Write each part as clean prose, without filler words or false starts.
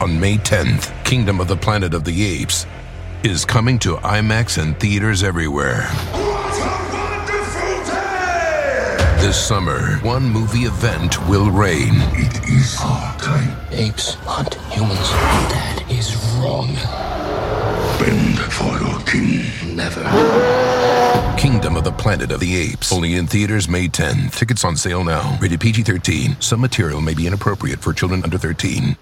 on May 10th. Kingdom of the Planet of the Apes is coming to IMAX and theaters everywhere. What a wonderful day! This summer, one movie event will reign. It is our time. Apes hunt humans. That is wrong. Bend for your king. Never. Kingdom of the Planet of the Apes. Only in theaters May 10th. Tickets on sale now. Rated PG-13. Some material may be inappropriate for children under 13.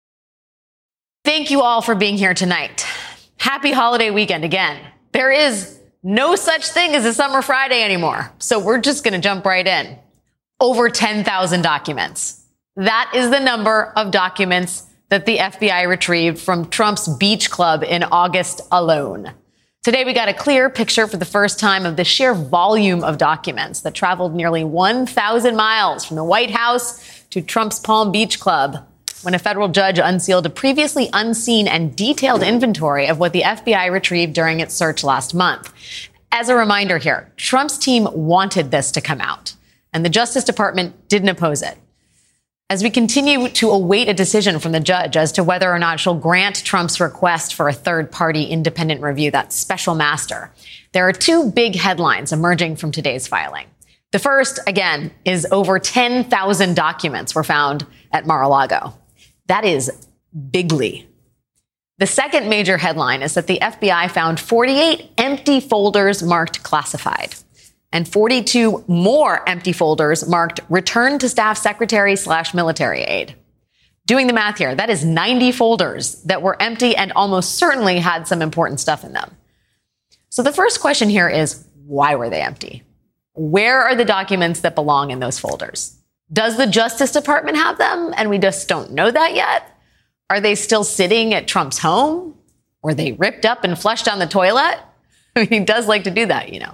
Thank you all for being here tonight. Happy holiday weekend again. There is no such thing as a summer Friday anymore. So we're just going to jump right in. Over 10,000 documents. That is the number of documents that the FBI retrieved from Trump's beach club in August alone. Today, we got a clear picture for the first time of the sheer volume of documents that traveled nearly 1,000 miles from the White House to Trump's Palm Beach Club when a federal judge unsealed a previously unseen and detailed inventory of what the FBI retrieved during its search last month. As a reminder here, Trump's team wanted this to come out, and the Justice Department didn't oppose it. As we continue to await a decision from the judge as to whether or not she'll grant Trump's request for a third-party independent review, that special master, there are two big headlines emerging from today's filing. The first, again, is over 10,000 documents were found at Mar-a-Lago. That is bigly. The second major headline is that the FBI found 48 empty folders marked classified and 42 more empty folders marked return to staff secretary/military aide. Doing the math here, that is 90 folders that were empty and almost certainly had some important stuff in them. So the first question here is, why were they empty? Where are the documents that belong in those folders? Does the Justice Department have them and we just don't know that yet? Are they still sitting at Trump's home? Were they ripped up and flushed down the toilet? I mean, he does like to do that, you know.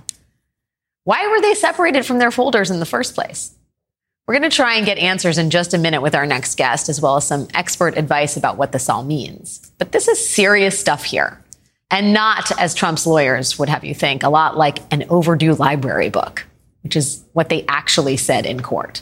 Why were they separated from their folders in the first place? We're going to try and get answers in just a minute with our next guest, as well as some expert advice about what this all means. But this is serious stuff here, and not, as Trump's lawyers would have you think, a lot like an overdue library book, which is what they actually said in court.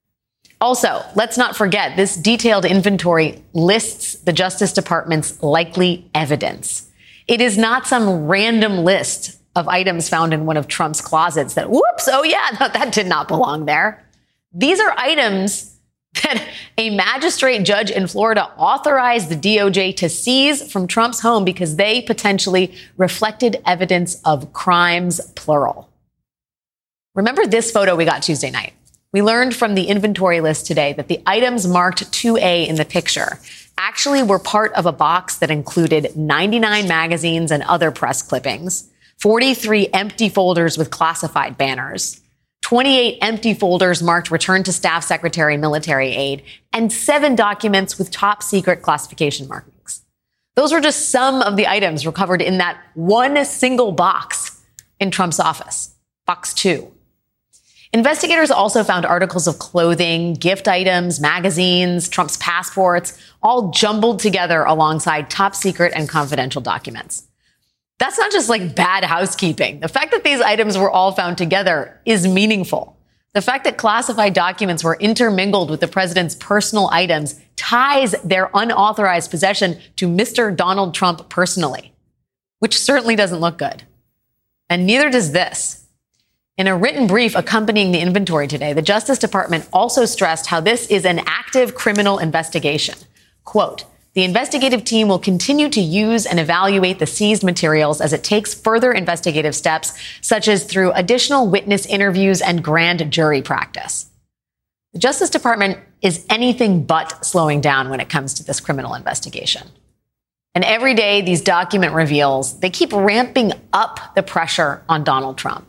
Also, let's not forget, this detailed inventory lists the Justice Department's likely evidence. It is not some random list of items found in one of Trump's closets that, whoops, oh yeah, no, that did not belong there. These are items that a magistrate judge in Florida authorized the DOJ to seize from Trump's home because they potentially reflected evidence of crimes, plural. Remember this photo we got Tuesday night? We learned from the inventory list today that the items marked 2A in the picture actually were part of a box that included 99 magazines and other press clippings, 43 empty folders with classified banners, 28 empty folders marked return to staff secretary, military aide, and 7 documents with top secret classification markings. Those were just some of the items recovered in that one single box in Trump's office, box 2. Investigators also found articles of clothing, gift items, magazines, Trump's passports, all jumbled together alongside top secret and confidential documents. That's not just like bad housekeeping. The fact that these items were all found together is meaningful. The fact that classified documents were intermingled with the president's personal items ties their unauthorized possession to Mr. Donald Trump personally, which certainly doesn't look good. And neither does this. In a written brief accompanying the inventory today, the Justice Department also stressed how this is an active criminal investigation. Quote, the investigative team will continue to use and evaluate the seized materials as it takes further investigative steps, such as through additional witness interviews and grand jury practice. The Justice Department is anything but slowing down when it comes to this criminal investigation. And every day, these document reveals, they keep ramping up the pressure on Donald Trump.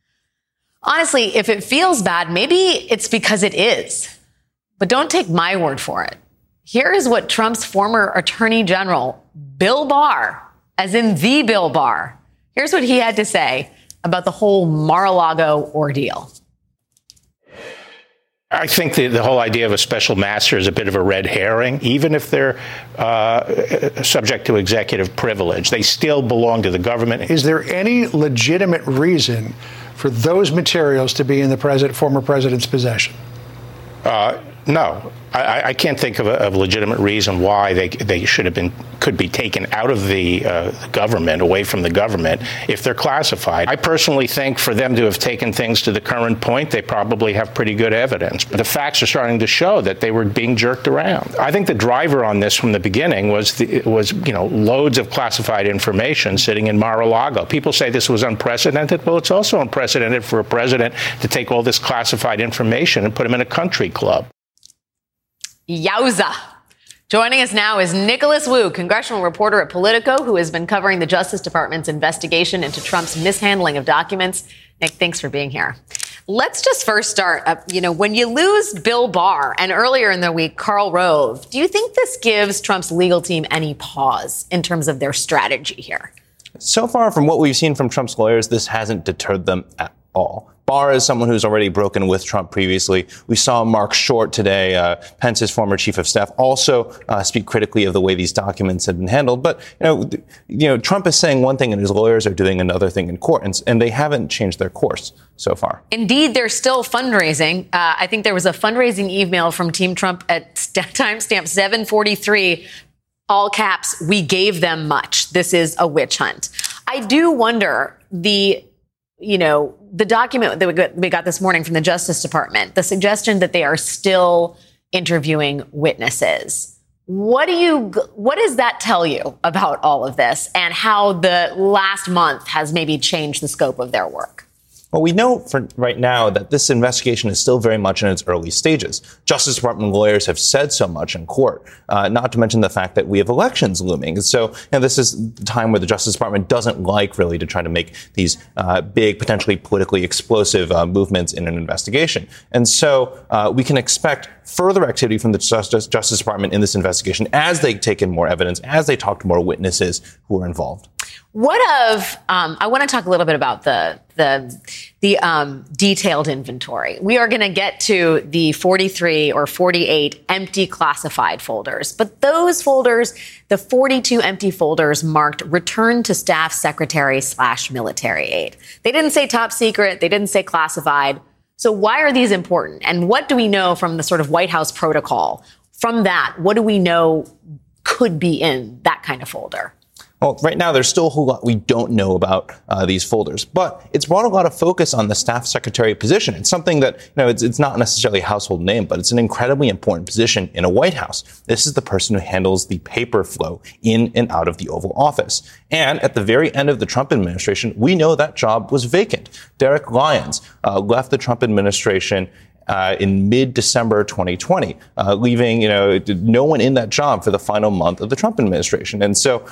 Honestly, if it feels bad, maybe it's because it is. But don't take my word for it. Here is what Trump's former Attorney General, Bill Barr, as in the Bill Barr, here's what he had to say about the whole Mar-a-Lago ordeal. I think the whole idea of a special master is a bit of a red herring. Even if they're subject to executive privilege, they still belong to the government. Is there any legitimate reason for those materials to be in the former president's possession? No, I can't think of a legitimate reason why they could be taken out of the government, away from the government, if they're classified. I personally think for them to have taken things to the current point, they probably have pretty good evidence. But the facts are starting to show that they were being jerked around. I think the driver on this from the beginning was loads of classified information sitting in Mar-a-Lago. People say this was unprecedented. Well, it's also unprecedented for a president to take all this classified information and put him in a country club. Yowza. Joining us now is Nicholas Wu, congressional reporter at Politico, who has been covering the Justice Department's investigation into Trump's mishandling of documents. Nick, thanks for being here. Let's just first start, when you lose Bill Barr and earlier in the week, Karl Rove, do you think this gives Trump's legal team any pause in terms of their strategy here? So far, from what we've seen from Trump's lawyers, this hasn't deterred them at all. Barr is someone who's already broken with Trump previously. We saw Mark Short today, Pence's former chief of staff, also speak critically of the way these documents have been handled. But, Trump is saying one thing and his lawyers are doing another thing in court, and they haven't changed their course so far. Indeed, they're still fundraising. I think there was a fundraising email from Team Trump at timestamp 7:43, all caps, "We gave them much. This is a witch hunt." I do wonder the document that we got this morning from the Justice Department, the suggestion that they are still interviewing witnesses. What does that tell you about all of this and how the last month has maybe changed the scope of their work? Well, we know for right now that this investigation is still very much in its early stages. Justice Department lawyers have said so much in court, not to mention the fact that we have elections looming. So, this is the time where the Justice Department doesn't like really to try to make these big, potentially politically explosive movements in an investigation. And so we can expect further activity from the Justice Department in this investigation as they take in more evidence, as they talk to more witnesses who are involved. I want to talk a little bit about the detailed inventory. We are going to get to the 43 or 48 empty classified folders. But those folders, the 42 empty folders marked return to staff secretary/military aid. They didn't say top secret. They didn't say classified. So why are these important? And what do we know from the sort of White House protocol? From that, what do we know could be in that kind of folder? Well, right now, there's still a whole lot we don't know about these folders, but it's brought a lot of focus on the staff secretary position. It's something that, it's not necessarily a household name, but it's an incredibly important position in a White House. This is the person who handles the paper flow in and out of the Oval Office. And at the very end of the Trump administration, we know that job was vacant. Derek Lyons left the Trump administration in mid-December 2020, leaving, no one in that job for the final month of the Trump administration. And so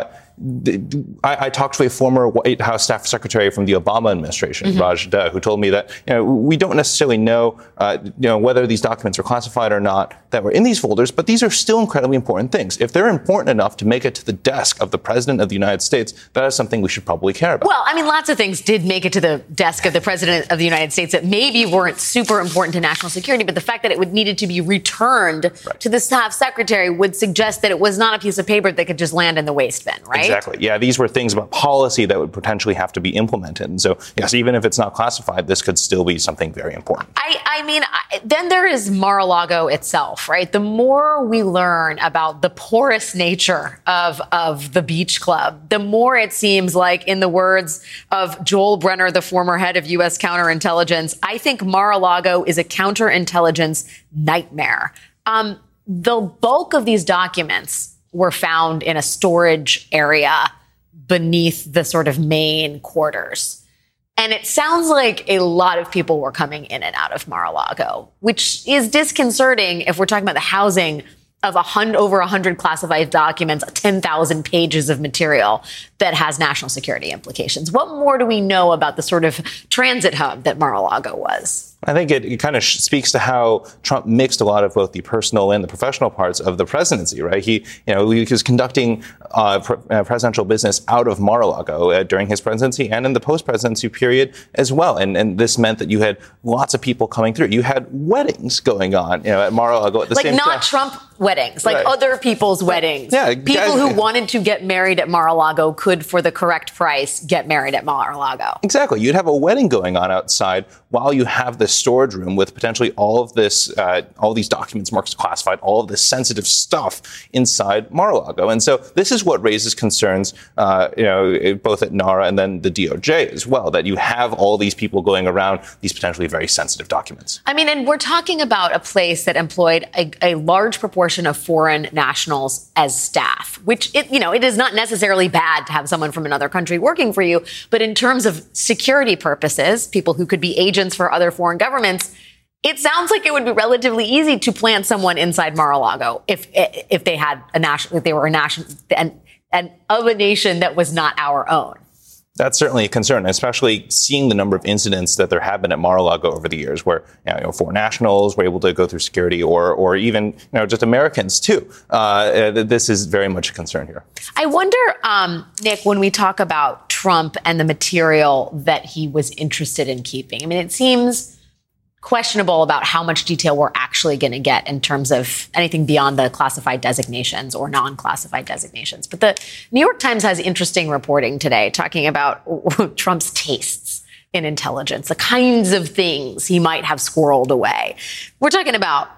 I talked to a former White House staff secretary from the Obama administration, Raj Deh, who told me that, we don't necessarily know, whether these documents are classified or not that were in these folders, but these are still incredibly important things. If they're important enough to make it to the desk of the president of the United States, that is something we should probably care about. Well, lots of things did make it to the desk of the president of the United States that maybe weren't super important to national security, but the fact that it needed to be returned to the staff secretary would suggest that it was not a piece of paper that could just land in the waste bin, right? Exactly. Yeah, these were things about policy that would potentially have to be implemented. And so, yes, even if it's not classified, this could still be something very important. Then there is Mar-a-Lago itself, right? The more we learn about the porous nature of the beach club, the more it seems like, in the words of Joel Brenner, the former head of U.S. counterintelligence, I think Mar-a-Lago is a counterintelligence nightmare. The bulk of these documents were found in a storage area beneath the sort of main quarters. And it sounds like a lot of people were coming in and out of Mar-a-Lago, which is disconcerting if we're talking about the housing of over 100 classified documents, 10,000 pages of material that has national security implications. What more do we know about the sort of transit hub that Mar-a-Lago was? I think it kind of speaks to how Trump mixed a lot of both the personal and the professional parts of the presidency, right? He was conducting presidential business out of Mar-a-Lago during his presidency and in the post-presidency period as well. And this meant that you had lots of people coming through. You had weddings going on, at Mar-a-Lago at the same time. Like not Trump weddings, like other people's weddings. Yeah, people who wanted to get married at Mar-a-Lago could, for the correct price, get married at Mar-a-Lago. Exactly. You'd have a wedding going on outside while you have this this storage room with potentially all of this, all these documents marked as classified, all of this sensitive stuff inside Mar-a-Lago. And so this is what raises concerns, both at NARA and then the DOJ as well, that you have all these people going around these potentially very sensitive documents. I mean, and we're talking about a place that employed a large proportion of foreign nationals as staff, which, it is not necessarily bad to have someone from another country working for you. But in terms of security purposes, people who could be agents for other foreign governments, it sounds like it would be relatively easy to plant someone inside Mar-a-Lago if they had if they were a nation and of a nation that was not our own. That's certainly a concern, especially seeing the number of incidents that there have been at Mar-a-Lago over the years where, foreign nationals were able to go through security or even, just Americans too. This is very much a concern here. I wonder, Nick, when we talk about Trump and the material that he was interested in keeping, I mean, it seems questionable about how much detail we're actually going to get in terms of anything beyond the classified designations or non-classified designations. But the New York Times has interesting reporting today talking about Trump's tastes in intelligence, the kinds of things he might have squirreled away. We're talking about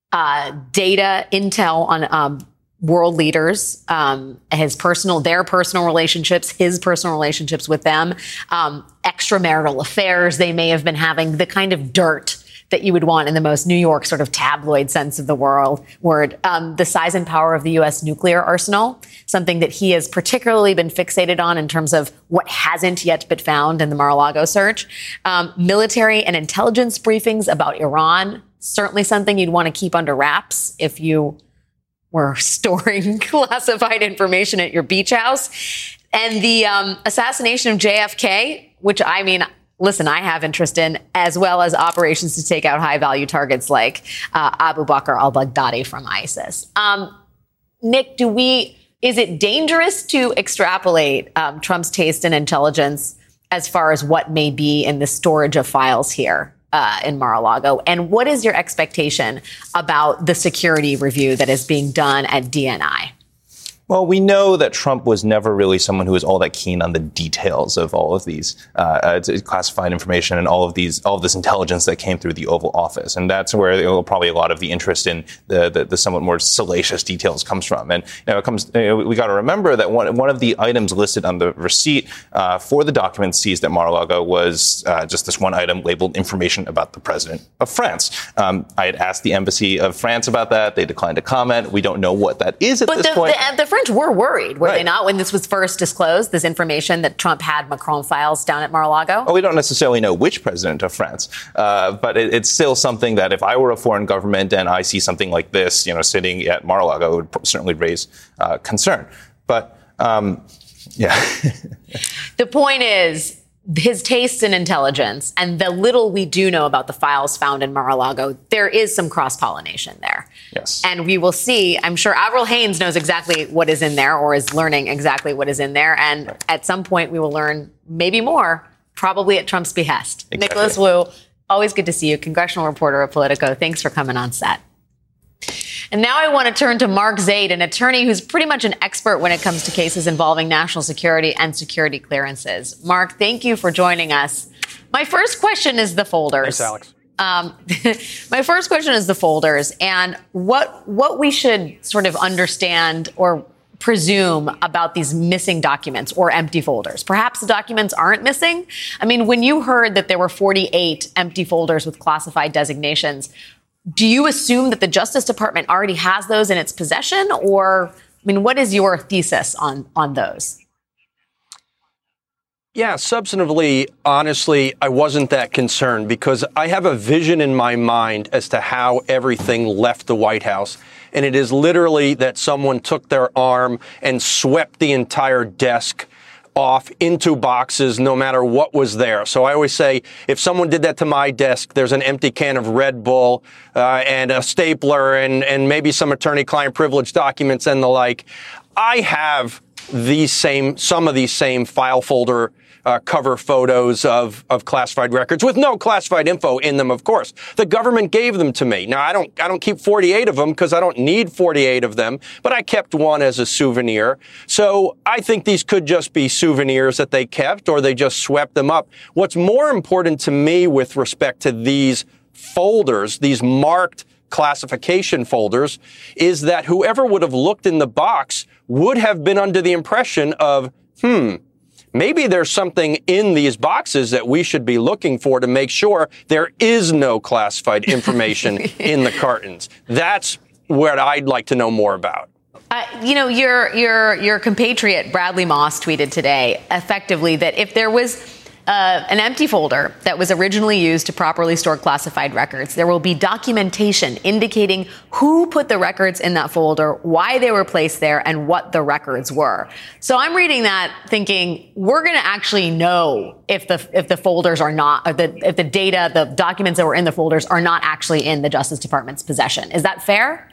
data, intel on world leaders, their personal relationships, his personal relationships with them, extramarital affairs they may have been having, the kind of dirt that you would want in the most New York sort of tabloid sense of the word, the size and power of the U.S. nuclear arsenal, something that he has particularly been fixated on in terms of what hasn't yet been found in the Mar-a-Lago search, military and intelligence briefings about Iran, certainly something you'd want to keep under wraps if you were storing classified information at your beach house. And the assassination of JFK, which I have interest in, as well as operations to take out high-value targets like Abu Bakr al-Baghdadi from ISIS. Nick, is it dangerous to extrapolate Trump's taste in intelligence as far as what may be in the storage of files here in Mar-a-Lago? And what is your expectation about the security review that is being done at DNI? Well, we know that Trump was never really someone who was all that keen on the details of all of these classified information and all of this intelligence that came through the Oval Office, and that's where probably a lot of the interest in the somewhat more salacious details comes from. And we got to remember that one of the items listed on the receipt for the documents seized at Mar-a-Lago was just this one item labeled "Information about the President of France." I had asked the Embassy of France about that; they declined to comment. We don't know what that is at this point. The French were worried, were they not, when this was first disclosed, this information that Trump had Macron files down at Mar-a-Lago? Well, we don't necessarily know which president of France, but it's still something that if I were a foreign government and I see something like this, sitting at Mar-a-Lago, it would certainly raise concern. But, yeah. The point is, his tastes in intelligence and the little we do know about the files found in Mar-a-Lago, there is some cross-pollination there. Yes. And we will see. I'm sure Avril Haines knows exactly what is in there or is learning exactly what is in there. And at some point we will learn maybe more, probably at Trump's behest. Exactly. Nicholas Wu, always good to see you. Congressional reporter at Politico. Thanks for coming on set. And now I want to turn to Mark Zaid, an attorney who's pretty much an expert when it comes to cases involving national security and security clearances. Mark, thank you for joining us. My first question is the folders. Thanks, Alex. My first question is the folders and what we should sort of understand or presume about these missing documents or empty folders. Perhaps the documents aren't missing. I mean, when you heard that there were 48 empty folders with classified designations, do you assume that the Justice Department already has those in its possession? Or, what is your thesis on those? Yeah, substantively, honestly, I wasn't that concerned because I have a vision in my mind as to how everything left the White House. And it is literally that someone took their arm and swept the entire desk off into boxes, no matter what was there. So I always say, if someone did that to my desk, there's an empty can of Red Bull and a stapler and maybe some attorney-client privilege documents and the like. I have some of these same file folder cover photos of classified records with no classified info in them, of course. The government gave them to me. Now, I don't keep 48 of them because I don't need 48 of them, but I kept one as a souvenir. So I think these could just be souvenirs that they kept, or they just swept them up. What's more important to me with respect to these folders, these marked classification folders, is that whoever would have looked in the box would have been under the impression of, maybe there's something in these boxes that we should be looking for to make sure there is no classified information in the cartons. That's what I'd like to know more about. Your compatriot Bradley Moss tweeted today effectively that if there was an empty folder that was originally used to properly store classified records, there will be documentation indicating who put the records in that folder, why they were placed there, and what the records were. So I'm reading that thinking we're going to actually know if the folders are not, or if the data, the documents that were in the folders are not actually in the Justice Department's possession. Is that fair?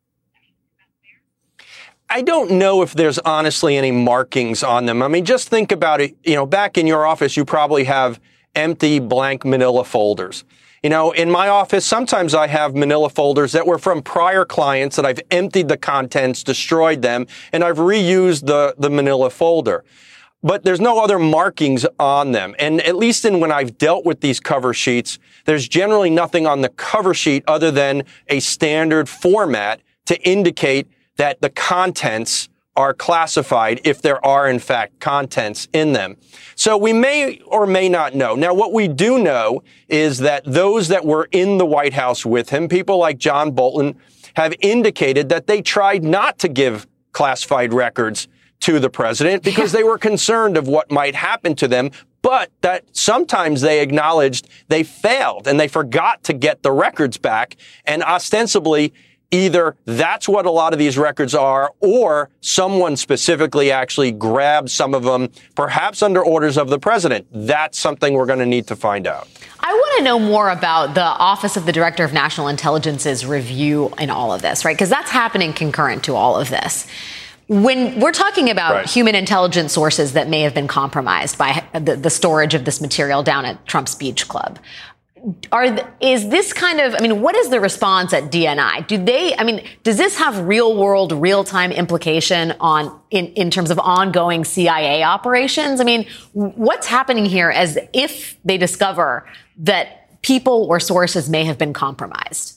I don't know if there's honestly any markings on them. I mean, just think about it. Back in your office, you probably have empty blank manila folders. In my office, sometimes I have manila folders that were from prior clients that I've emptied the contents, destroyed them, and I've reused the manila folder. But there's no other markings on them. And at least when I've dealt with these cover sheets, there's generally nothing on the cover sheet other than a standard format to indicate that the contents are classified if there are, in fact, contents in them. So we may or may not know. Now, what we do know is that those that were in the White House with him, people like John Bolton, have indicated that they tried not to give classified records to the president because they were concerned of what might happen to them, but that sometimes they acknowledged they failed and they forgot to get the records back, and ostensibly either that's what a lot of these records are, or someone specifically actually grabbed some of them, perhaps under orders of the president. That's something we're going to need to find out. I want to know more about the Office of the Director of National Intelligence's review in all of this, right? Because that's happening concurrent to all of this. When we're talking about human intelligence sources that may have been compromised by the storage of this material down at Trump's Beach Club, is this kind of, what is the response at DNI? Does this have real world, real time implication in terms of ongoing CIA operations? What's happening here as if they discover that people or sources may have been compromised?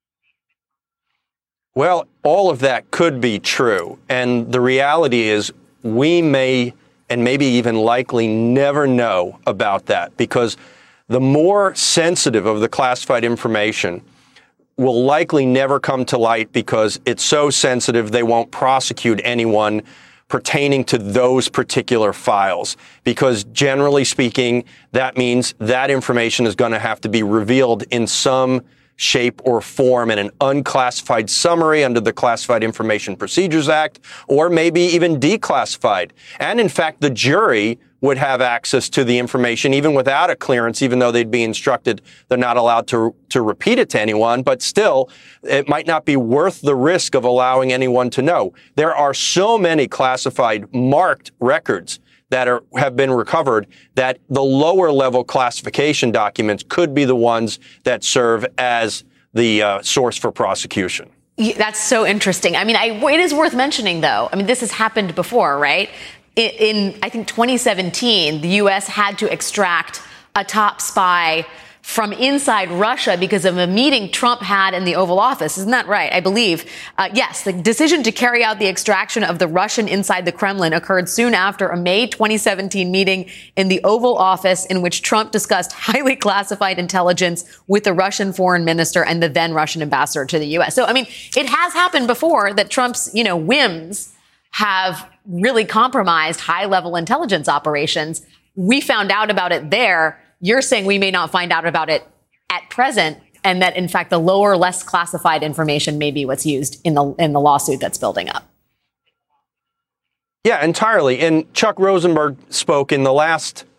Well, all of that could be true. And the reality is we may, and maybe even likely, never know about that, because the more sensitive of the classified information will likely never come to light because it's so sensitive they won't prosecute anyone pertaining to those particular files. Because generally speaking, that means that information is going to have to be revealed in some shape or form in an unclassified summary under the Classified Information Procedures Act, or maybe even declassified. And in fact, the jury would have access to the information even without a clearance, even though they'd be instructed they're not allowed to repeat it to anyone. But still, it might not be worth the risk of allowing anyone to know. There are so many classified marked records that have been recovered that the lower level classification documents could be the ones that serve as the source for prosecution. That's so interesting. It is worth mentioning, though. This has happened before, right? In I think 2017, the U.S. had to extract a top spy from inside Russia because of a meeting Trump had in the Oval Office. Isn't that right? I believe. Yes, the decision to carry out the extraction of the Russian inside the Kremlin occurred soon after a May 2017 meeting in the Oval Office in which Trump discussed highly classified intelligence with the Russian foreign minister and the then Russian ambassador to the U.S. So, it has happened before that Trump's, whims have really compromised high-level intelligence operations. We found out about it there. You're saying we may not find out about it at present, and that, in fact, the lower, less classified information may be what's used in the lawsuit that's building up. Yeah, entirely. And Chuck Rosenberg spoke in the last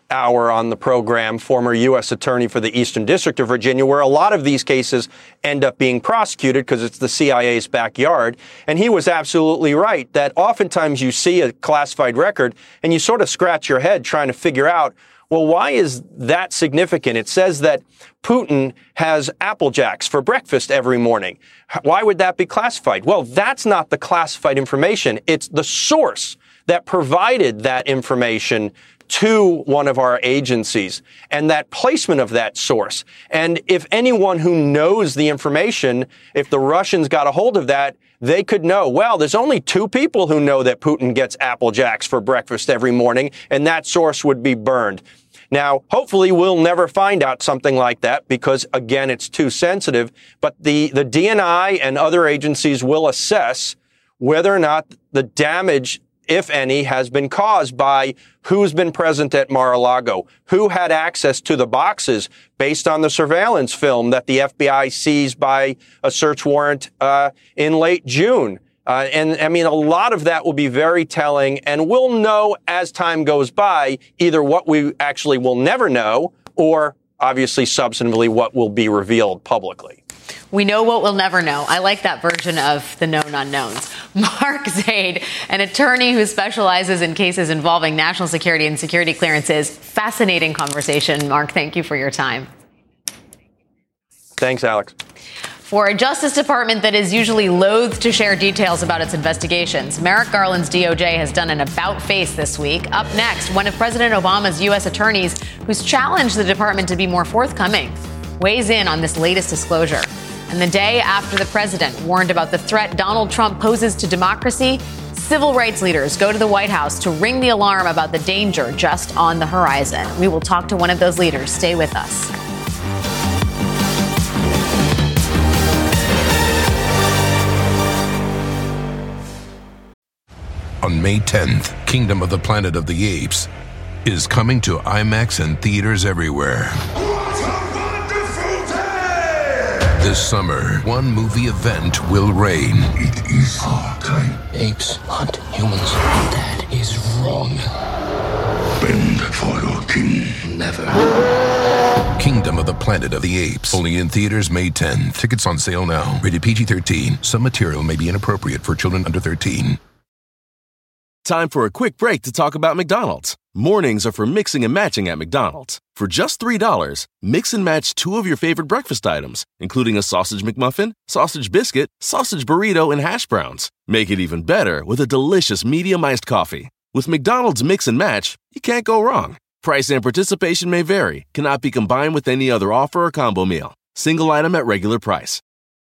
hour on the program, former U.S. Attorney for the Eastern District of Virginia, where a lot of these cases end up being prosecuted because it's the CIA's backyard. And he was absolutely right that oftentimes you see a classified record and you sort of scratch your head trying to figure out, well, why is that significant? It says that Putin has Apple Jacks for breakfast every morning. Why would that be classified? Well, that's not the classified information. It's the source that provided that information to one of our agencies and that placement of that source. And if anyone who knows the information, if the Russians got a hold of that, they could know, well, there's only 2 people who know that Putin gets Apple Jacks for breakfast every morning, and that source would be burned. Now, hopefully we'll never find out something like that because, again, it's too sensitive. But the DNI and other agencies will assess whether or not the damage, if any, has been caused by who's been present at Mar-a-Lago, who had access to the boxes based on the surveillance film that the FBI seized by a search warrant in late June. And I mean, a lot of that will be very telling, and we'll know as time goes by either what we actually will never know or obviously substantively what will be revealed publicly. We know what we'll never know. I like that version of the known unknowns. Mark Zaid, an attorney who specializes in cases involving national security and security clearances. Fascinating conversation. Mark, thank you for your time. Thanks, Alex. For a Justice Department that is usually loath to share details about its investigations, Merrick Garland's DOJ has done an about-face this week. Up next, one of President Obama's U.S. attorneys who's challenged the department to be more forthcoming weighs in on this latest disclosure. And the day after the president warned about the threat Donald Trump poses to democracy, civil rights leaders go to the White House to ring the alarm about the danger just on the horizon. We will talk to one of those leaders. Stay with us. On May 10th, Kingdom of the Planet of the Apes is coming to IMAX and theaters everywhere. What a wonderful day! This summer, one movie event will reign. It is our time. Apes hunt humans. That is wrong. Bend for your king. Never. Kingdom of the Planet of the Apes. Only in theaters May 10. Tickets on sale now. Rated PG-13. Some material may be inappropriate for children under 13. Time for a quick break to talk about McDonald's. Mornings are for mixing and matching at McDonald's. For just $3, mix and match 2 of your favorite breakfast items, including a sausage McMuffin, sausage biscuit, sausage burrito, and hash browns. Make it even better with a delicious medium iced coffee. With McDonald's Mix and Match, you can't go wrong. Price and participation may vary. Cannot be combined with any other offer or combo meal. Single item at regular price.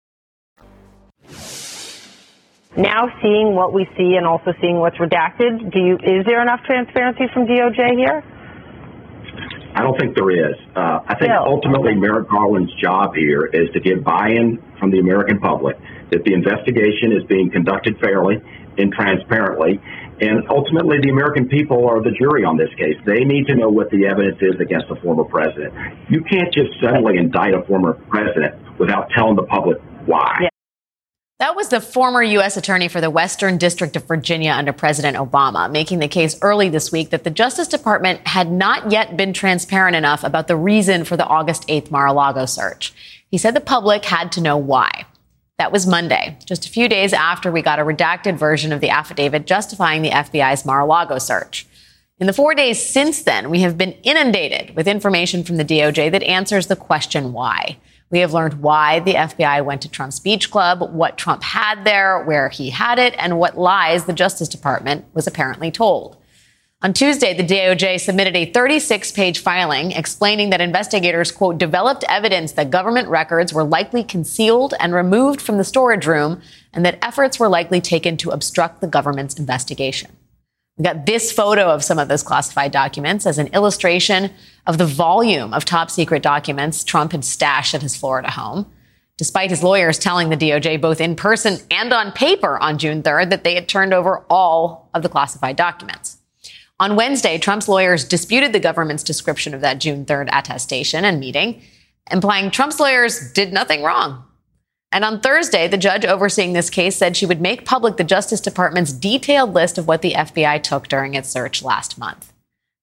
Now seeing what we see and also seeing what's redacted, is there enough transparency from DOJ here? I don't think there is. I think ultimately Merrick Garland's job here is to get buy-in from the American public that the investigation is being conducted fairly and transparently, and ultimately the American people are the jury on this case. They need to know what the evidence is against a former president. You can't just suddenly indict a former president without telling the public why. Yeah. That was the former U.S. attorney for the Western District of Virginia under President Obama, making the case early this week that the Justice Department had not yet been transparent enough about the reason for the August 8th Mar-a-Lago search. He said the public had to know why. That was Monday, just a few days after we got a redacted version of the affidavit justifying the FBI's Mar-a-Lago search. In the 4 days since then, we have been inundated with information from the DOJ that answers the question why. We have learned why the FBI went to Trump's beach club, what Trump had there, where he had it, and what lies the Justice Department was apparently told. On Tuesday, the DOJ submitted a 36-page filing explaining that investigators, quote, developed evidence that government records were likely concealed and removed from the storage room and that efforts were likely taken to obstruct the government's investigation. We got this photo of some of those classified documents as an illustration of the volume of top secret documents Trump had stashed at his Florida home, despite his lawyers telling the DOJ both in person and on paper on June 3rd that they had turned over all of the classified documents. On Wednesday, Trump's lawyers disputed the government's description of that June 3rd attestation and meeting, implying Trump's lawyers did nothing wrong. And on Thursday, the judge overseeing this case said she would make public the Justice Department's detailed list of what the FBI took during its search last month.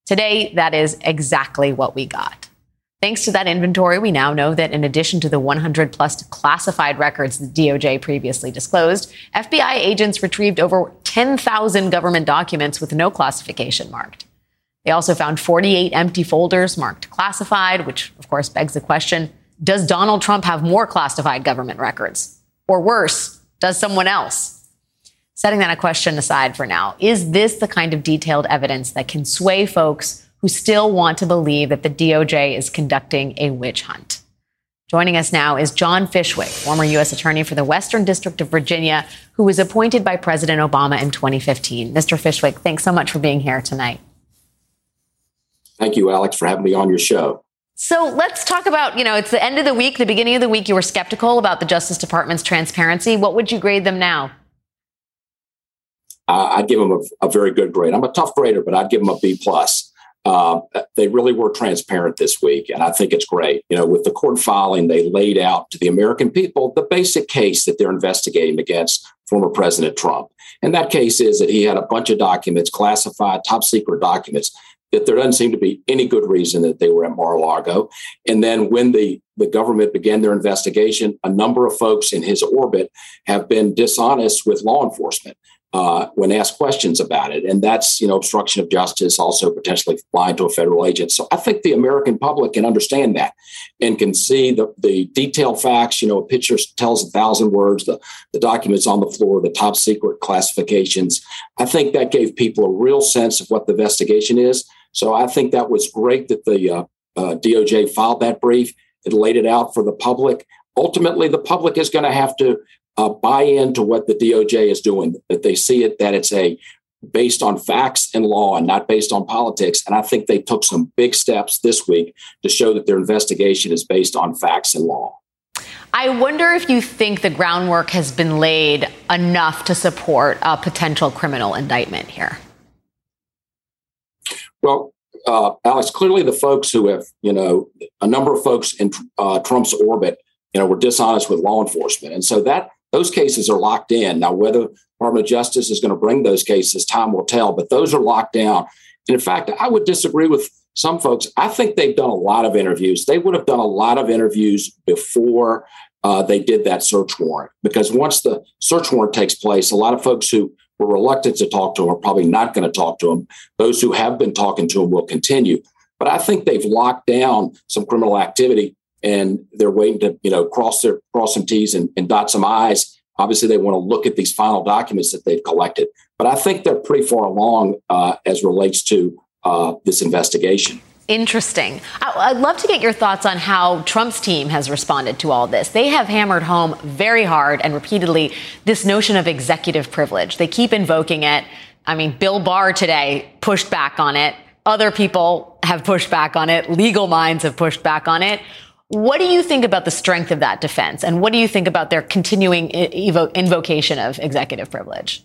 Today, that is exactly what we got. Thanks to that inventory, we now know that in addition to the 100 plus classified records the DOJ previously disclosed, FBI agents retrieved over 10,000 government documents with no classification marked. They also found 48 empty folders marked classified, which of course begs the question, does Donald Trump have more classified government records? Or worse, does someone else? Setting that question aside for now, is this the kind of detailed evidence that can sway folks who still want to believe that the DOJ is conducting a witch hunt? Joining us now is John Fishwick, former U.S. Attorney for the Western District of Virginia, who was appointed by President Obama in 2015. Mr. Fishwick, thanks so much for being here tonight. Thank you, Alex, for having me on your show. So let's talk about, it's the end of the week, the beginning of the week. You were skeptical about the Justice Department's transparency. What would you grade them now? I'd give them a very good grade. I'm a tough grader, but I'd give them a B+. They really were transparent this week, and I think it's great. With the court filing, they laid out to the American people the basic case that they're investigating against former President Trump. And that case is that he had a bunch of documents, classified, top secret documents, that there doesn't seem to be any good reason that they were at Mar-a-Lago. And then when the government began their investigation, a number of folks in his orbit have been dishonest with law enforcement when asked questions about it. And that's, obstruction of justice, also potentially lying to a federal agent. So I think the American public can understand that and can see the detailed facts. A picture tells 1,000 words, the documents on the floor, the top secret classifications. I think that gave people a real sense of what the investigation is. So I think that was great that the DOJ filed that brief. It laid it out for the public. Ultimately, the public is going to have to buy into what the DOJ is doing, that they see it, that it's based on facts and law and not based on politics. And I think they took some big steps this week to show that their investigation is based on facts and law. I wonder if you think the groundwork has been laid enough to support a potential criminal indictment here. Well, Alex, clearly the folks who have, a number of folks in Trump's orbit, were dishonest with law enforcement. And so those cases are locked in. Now, whether the Department of Justice is going to bring those cases, time will tell, but those are locked down. And in fact, I would disagree with some folks. I think they've done a lot of interviews. They would have done a lot of interviews before they did that search warrant, because once the search warrant takes place, a lot of folks who were reluctant to talk to him are probably not going to talk to him. Those who have been talking to him will continue. But I think they've locked down some criminal activity, and they're waiting to, cross some T's and dot some I's. Obviously, they want to look at these final documents that they've collected. But I think they're pretty far along as relates to this investigation. Interesting. I'd love to get your thoughts on how Trump's team has responded to all this. They have hammered home very hard and repeatedly this notion of executive privilege. They keep invoking it. I mean, Bill Barr today pushed back on it. Other people have pushed back on it. Legal minds have pushed back on it. What do you think about the strength of that defense? And what do you think about their continuing invocation of executive privilege?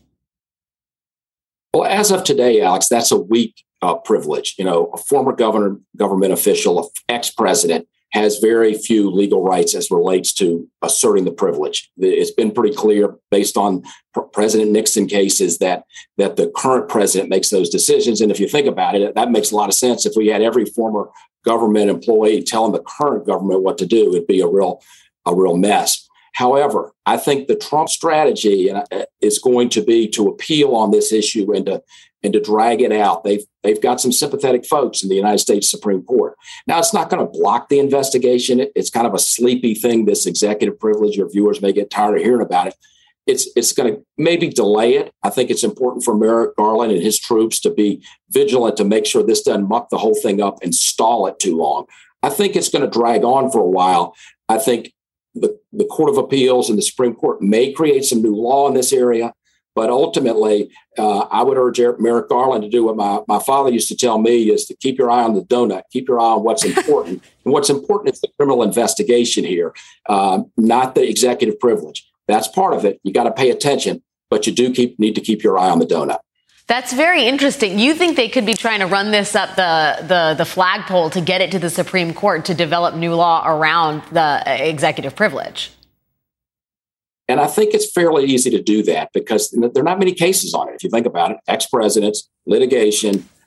Well, as of today, Alex, that's a weak privilege. A former government official, an ex-president, has very few legal rights as relates to asserting the privilege. It's been pretty clear based on President Nixon cases that the current president makes those decisions. And if you think about it, that makes a lot of sense. If we had every former government employee telling the current government what to do, it'd be a real mess. However, I think the Trump strategy is going to be to appeal on this issue and to drag it out. They've got some sympathetic folks in the United States Supreme Court. Now, it's not going to block the investigation. It's kind of a sleepy thing, this executive privilege. Your viewers may get tired of hearing about it. It's going to maybe delay it. I think it's important for Merrick Garland and his troops to be vigilant to make sure this doesn't muck the whole thing up and stall it too long. I think it's going to drag on for a while. I think the Court of Appeals and the Supreme Court may create some new law in this area. But ultimately, I would urge Merrick Garland to do what my father used to tell me, is to keep your eye on the donut, keep your eye on what's important. And what's important is the criminal investigation here, not the executive privilege. That's part of it. You got to pay attention, but you need to keep your eye on the donut. That's very interesting. You think they could be trying to run this up the flagpole to get it to the Supreme Court to develop new law around the executive privilege? And I think it's fairly easy to do that because there are not many cases on it. If you think about it, ex-presidents, litigation,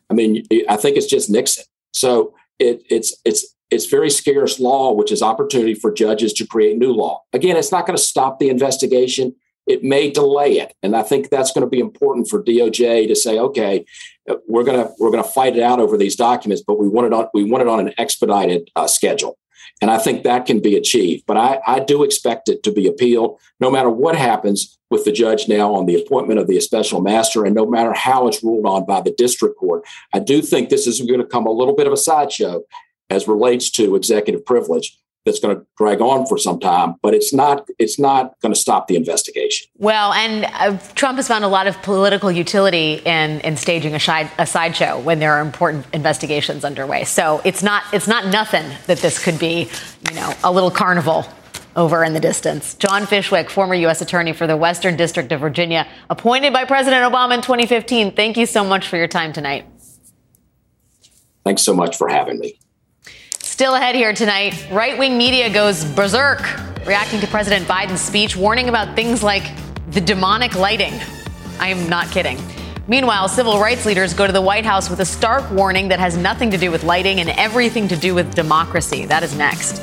I mean, I think it's just Nixon. So it's very scarce law, which is opportunity for judges to create new law. Again, it's not going to stop the investigation. It may delay it. And I think that's going to be important for DOJ to say, okay, we're going to fight it out over these documents, but we want it on an expedited schedule. And I think that can be achieved. But I do expect it to be appealed no matter what happens with the judge now on the appointment of the special master, and no matter how it's ruled on by the district court. I do think this is going to come a little bit of a sideshow as relates to executive privilege that's going to drag on for some time, but it's not going to stop the investigation. Well, and Trump has found a lot of political utility in staging a sideshow when there are important investigations underway. So it's not nothing that this could be, a little carnival over in the distance. John Fishwick, former U.S. Attorney for the Western District of Virginia, appointed by President Obama in 2015. Thank you so much for your time tonight. Thanks so much for having me. Still ahead here tonight, right-wing media goes berserk, reacting to President Biden's speech, warning about things like the demonic lighting. I am not kidding. Meanwhile, civil rights leaders go to the White House with a stark warning that has nothing to do with lighting and everything to do with democracy. That is next.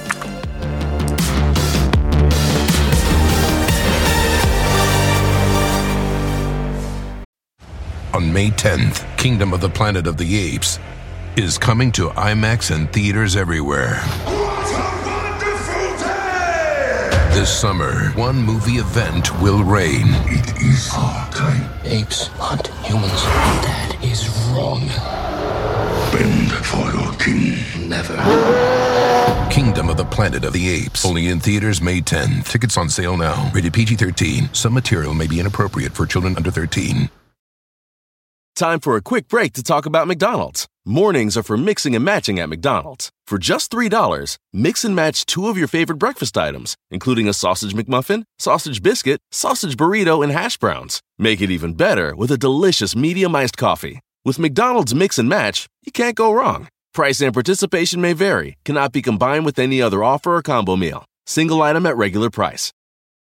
On May 10th, Kingdom of the Planet of the Apes is coming to IMAX and theaters everywhere. What a wonderful day! This summer, one movie event will reign. It is our time. Apes hunt humans. That is wrong. Bend for your king. Never. Kingdom of the Planet of the Apes. Only in theaters May 10. Tickets on sale now. Rated PG-13. Some material may be inappropriate for children under 13. Time for a quick break to talk about McDonald's. Mornings are for mixing and matching at McDonald's. For just $3, mix and match 2 of your favorite breakfast items, including a sausage McMuffin, sausage biscuit, sausage burrito, and hash browns. Make it even better with a delicious medium iced coffee. With McDonald's Mix and Match, you can't go wrong. Price and participation may vary. Cannot be combined with any other offer or combo meal. Single item at regular price.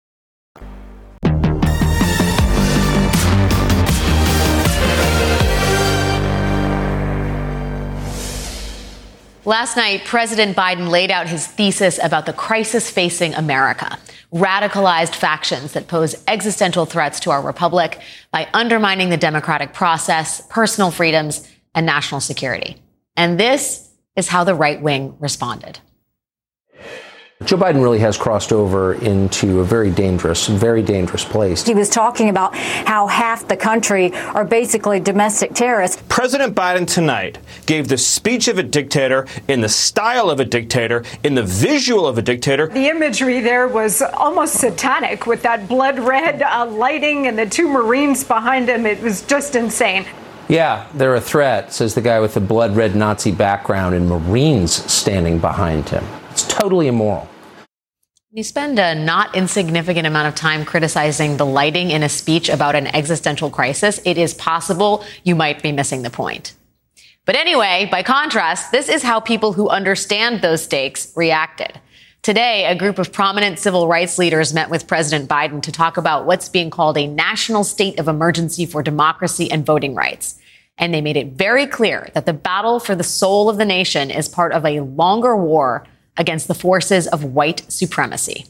Last night, President Biden laid out his thesis about the crisis facing America, radicalized factions that pose existential threats to our republic by undermining the democratic process, personal freedoms, and national security. And this is how the right wing responded. Joe Biden really has crossed over into a very dangerous place. He was talking about how half the country are basically domestic terrorists. President Biden tonight gave the speech of a dictator, in the style of a dictator, in the visual of a dictator. The imagery there was almost satanic with that blood red lighting and the 2 Marines behind him. It was just insane. Yeah, they're a threat, says the guy with the blood red Nazi background and Marines standing behind him. It's totally immoral. You spend a not insignificant amount of time criticizing the lighting in a speech about an existential crisis. It is possible you might be missing the point. But anyway, by contrast, this is how people who understand those stakes reacted. Today, a group of prominent civil rights leaders met with President Biden to talk about what's being called a national state of emergency for democracy and voting rights. And they made it very clear that the battle for the soul of the nation is part of a longer war against the forces of white supremacy.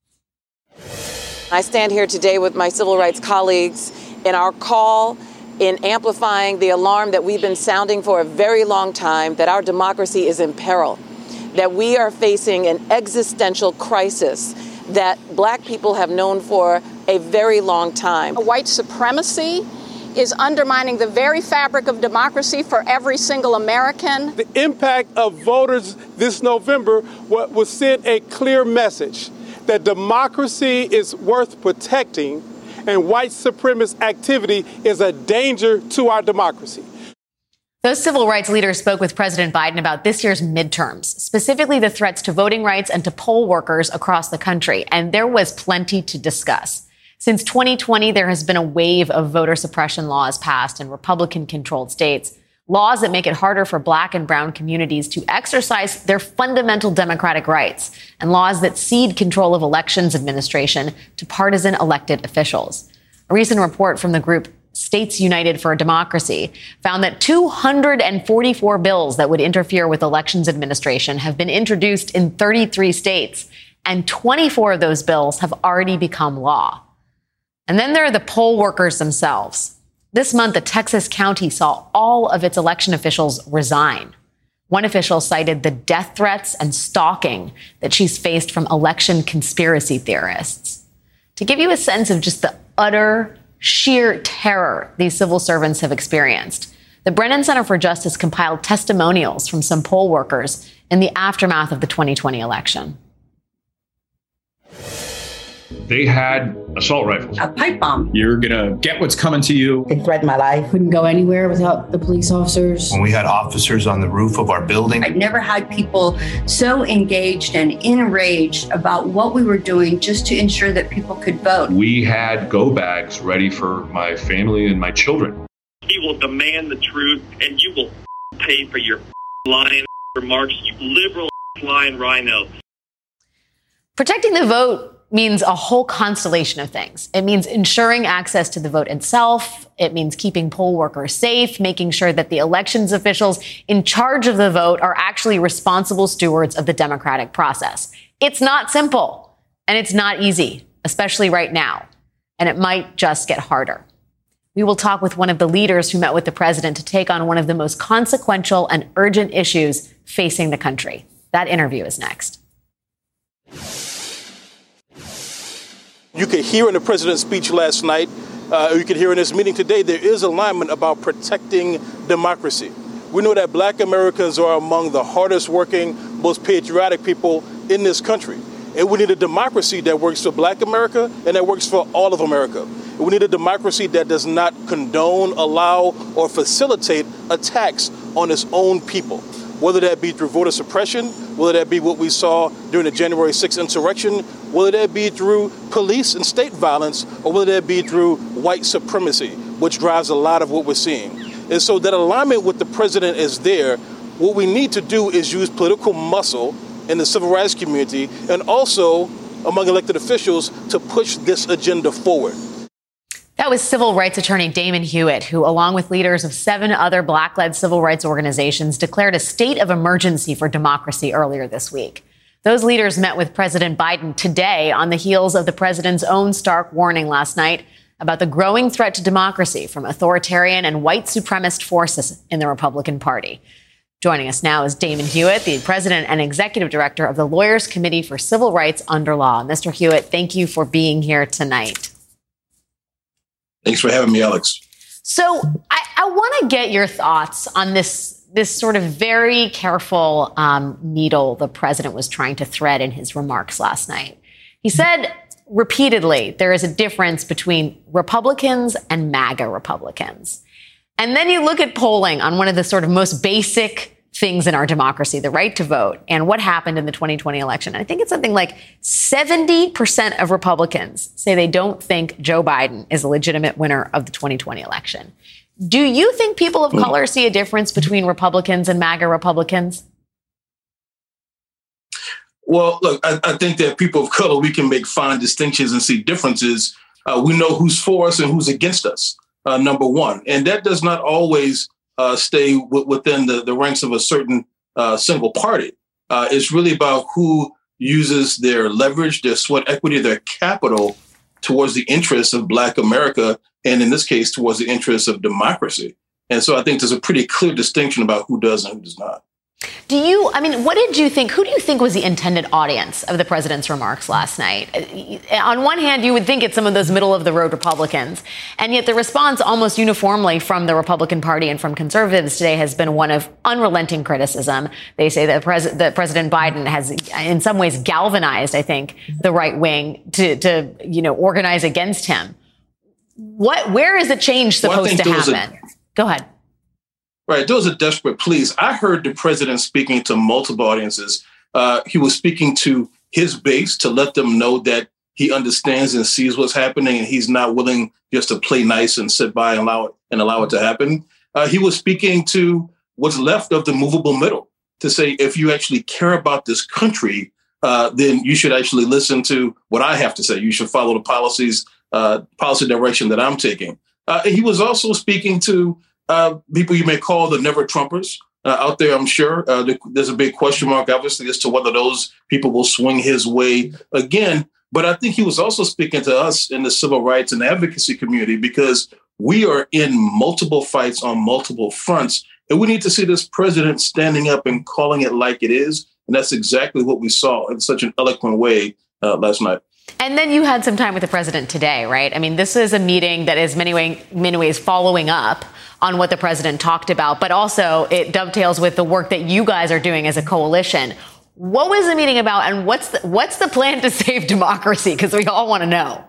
I stand here today with my civil rights colleagues in our call in amplifying the alarm that we've been sounding for a very long time, that our democracy is in peril, that we are facing an existential crisis that Black people have known for a very long time. White supremacy is undermining the very fabric of democracy for every single American. The impact of voters this November will send a clear message that democracy is worth protecting and white supremacist activity is a danger to our democracy. Those civil rights leaders spoke with President Biden about this year's midterms, specifically the threats to voting rights and to poll workers across the country. And there was plenty to discuss. Since 2020, there has been a wave of voter suppression laws passed in Republican-controlled states, laws that make it harder for Black and brown communities to exercise their fundamental democratic rights, and laws that cede control of elections administration to partisan elected officials. A recent report from the group States United for Democracy found that 244 bills that would interfere with elections administration have been introduced in 33 states, and 24 of those bills have already become law. And then there are the poll workers themselves. This month, a Texas county saw all of its election officials resign. One official cited the death threats and stalking that she's faced from election conspiracy theorists. To give you a sense of just the utter, sheer terror these civil servants have experienced, the Brennan Center for Justice compiled testimonials from some poll workers in the aftermath of the 2020 election. They had assault rifles. A pipe bomb. You're going to get what's coming to you. They threatened my life. Couldn't go anywhere without the police officers. When we had officers on the roof of our building. I've never had people so engaged and enraged about what we were doing just to ensure that people could vote. We had go bags ready for my family and my children. He will demand the truth, and you will pay for your lying remarks, you liberal lying rhino. Protecting the vote means a whole constellation of things. It means ensuring access to the vote itself. It means keeping poll workers safe, making sure that the elections officials in charge of the vote are actually responsible stewards of the democratic process. It's not simple, and it's not easy, especially right now. And it might just get harder. We will talk with one of the leaders who met with the president to take on one of the most consequential and urgent issues facing the country. That interview is next. You could hear in the president's speech last night, you could hear in this meeting today, there is alignment about protecting democracy. We know that Black Americans are among the hardest working, most patriotic people in this country. And we need a democracy that works for Black America and that works for all of America. And we need a democracy that does not condone, allow, or facilitate attacks on its own people, whether that be through voter suppression, whether that be what we saw during the January 6th insurrection, whether that be through police and state violence, or whether that be through white supremacy, which drives a lot of what we're seeing. And so that alignment with the president is there. What we need to do is use political muscle in the civil rights community and also among elected officials to push this agenda forward. That was civil rights attorney Damon Hewitt, who, along with leaders of 7 other Black-led civil rights organizations, declared a state of emergency for democracy earlier this week. Those leaders met with President Biden today on the heels of the president's own stark warning last night about the growing threat to democracy from authoritarian and white supremacist forces in the Republican Party. Joining us now is Damon Hewitt, the president and executive director of the Lawyers Committee for Civil Rights Under Law. Mr. Hewitt, thank you for being here tonight. Thanks for having me, Alex. So I want to get your thoughts on this sort of very careful needle the president was trying to thread in his remarks last night. He said repeatedly there is a difference between Republicans and MAGA Republicans. And then you look at polling on one of the sort of most basic things in our democracy, the right to vote, and what happened in the 2020 election. I think it's something like 70% of Republicans say they don't think Joe Biden is a legitimate winner of the 2020 election. Do you think people of color see a difference between Republicans and MAGA Republicans? Well, look, I think that people of color, we can make fine distinctions and see differences. We know who's for us and who's against us, number one. And that does not always stay within the ranks of a certain single party. It's really about who uses their leverage, their sweat equity, their capital towards the interests of Black America, and in this case, towards the interests of democracy. And so I think there's a pretty clear distinction about who does and who does not. What did you think? Who do you think was the intended audience of the president's remarks last night? On one hand, you would think it's some of those middle-of-the-road Republicans, and yet the response almost uniformly from the Republican Party and from conservatives today has been one of unrelenting criticism. They say that President Biden has, in some ways, galvanized, I think, the right wing to organize against him. Where is the change supposed to happen? Go ahead. Right. Those are desperate pleas. I heard the president speaking to multiple audiences. He was speaking to his base to let them know that he understands and sees what's happening, and he's not willing just to play nice and sit by and allow it to happen. He was speaking to what's left of the movable middle to say, if you actually care about this country, then you should actually listen to what I have to say. You should follow the policy direction that I'm taking. He was also speaking to people you may call the never Trumpers out there, I'm sure. There's a big question mark, obviously, as to whether those people will swing his way again. But I think he was also speaking to us in the civil rights and advocacy community, because we are in multiple fights on multiple fronts. And we need to see this president standing up and calling it like it is. And that's exactly what we saw in such an eloquent way last night. And then you had some time with the president today, right? I mean, this is a meeting that is many ways following up on what the president talked about, but also it dovetails with the work that you guys are doing as a coalition. What was the meeting about, and what's the plan to save democracy? Because we all want to know.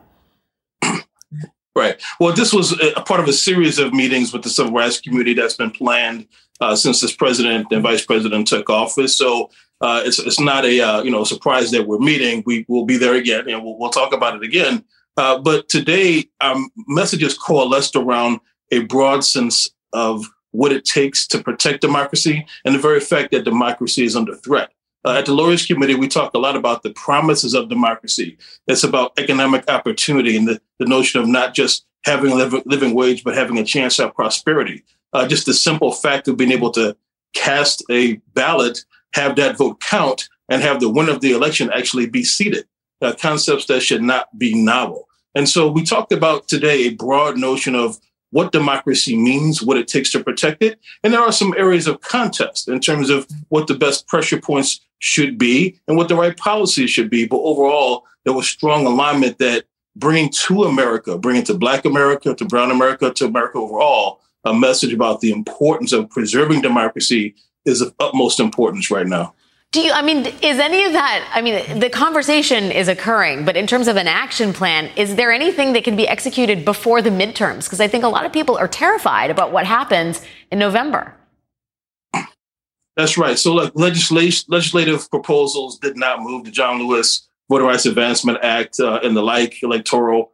Right. Well, this was a part of a series of meetings with the civil rights community that's been planned since this president and vice president took office. So it's not a surprise that we're meeting. We will be there again, and we'll talk about it again. But today, our messages coalesced around a broad sense of what it takes to protect democracy and the very fact that democracy is under threat. At the Lawyers Committee, we talk a lot about the promises of democracy. It's about economic opportunity and the notion of not just having a living wage, but having a chance at prosperity. Just the simple fact of being able to cast a ballot, have that vote count, and have the winner of the election actually be seated. Concepts that should not be novel. And so we talked about today a broad notion of what democracy means, what it takes to protect it. And there are some areas of contest in terms of what the best pressure points should be and what the right policies should be. But overall, there was strong alignment that bringing to America, bringing to Black America, to Brown America, to America overall, a message about the importance of preserving democracy is of utmost importance right now. Is any of that, the conversation is occurring, but in terms of an action plan, is there anything that can be executed before the midterms? Because I think a lot of people are terrified about what happens in November. That's right. So legislative proposals did not move. The John Lewis Voter Rights Advancement Act and the like, electoral,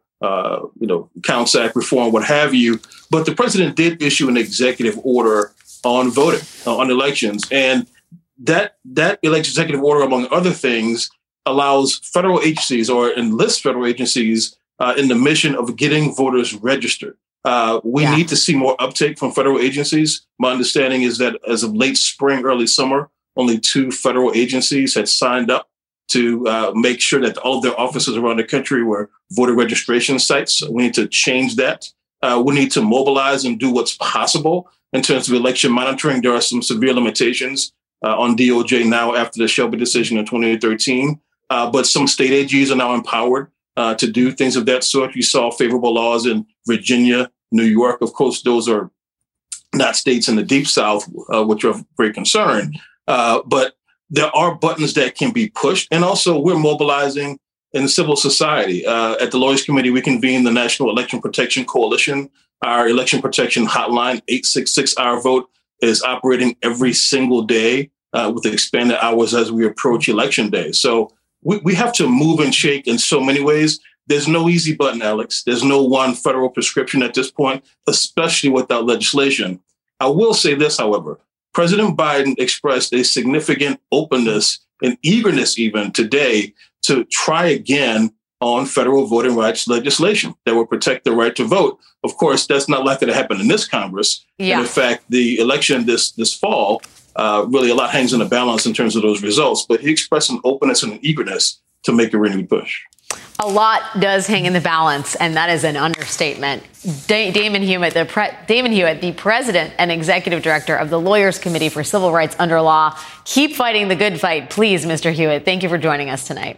Counts Act reform, what have you. But the president did issue an executive order on voting, on elections. And that executive order, among other things, allows federal agencies or enlists federal agencies in the mission of getting voters registered. We need to see more uptake from federal agencies. My understanding is that as of late spring, early summer, only 2 federal agencies had signed up to make sure that all of their offices around the country were voter registration sites. We need to change that. We need to mobilize and do what's possible in terms of election monitoring. There are some severe limitations on DOJ now after the Shelby decision in 2013. But some state AGs are now empowered to do things of that sort. You saw favorable laws in Virginia, New York. Of course, those are not states in the Deep South, which are of great concern. But there are buttons that can be pushed. And also we're mobilizing in civil society. At the Lawyers Committee, we convened the National Election Protection Coalition. Our election protection hotline, 866-OUR-VOTE, is operating every single day with expanded hours as we approach Election Day. So we have to move and shake in so many ways. There's no easy button, Alex. There's no one federal prescription at this point, especially without legislation. I will say this, however. President Biden expressed a significant openness and eagerness even today to try again on federal voting rights legislation that will protect the right to vote. Of course, that's not likely to happen in this Congress. Yeah. And in fact, the election this fall, really a lot hangs in the balance in terms of those results. But he expressed an openness and an eagerness to make a renewed push. A lot does hang in the balance, and that is an understatement. Damon Hewitt, the president and executive director of the Lawyers Committee for Civil Rights Under Law. Keep fighting the good fight, please, Mr. Hewitt. Thank you for joining us tonight.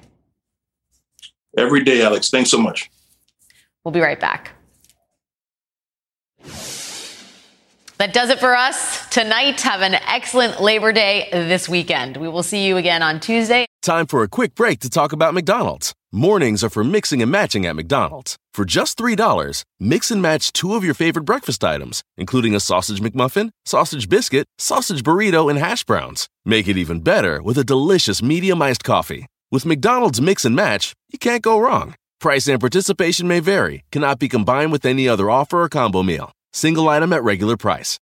Every day, Alex. Thanks so much. We'll be right back. That does it for us tonight. Have an excellent Labor Day this weekend. We will see you again on Tuesday. Time for a quick break to talk about McDonald's. Mornings are for mixing and matching at McDonald's. For just $3, mix and match 2 of your favorite breakfast items, including a sausage McMuffin, sausage biscuit, sausage burrito, and hash browns. Make it even better with a delicious medium iced coffee. With McDonald's Mix and Match, you can't go wrong. Price and participation may vary, cannot be combined with any other offer or combo meal. Single item at regular price.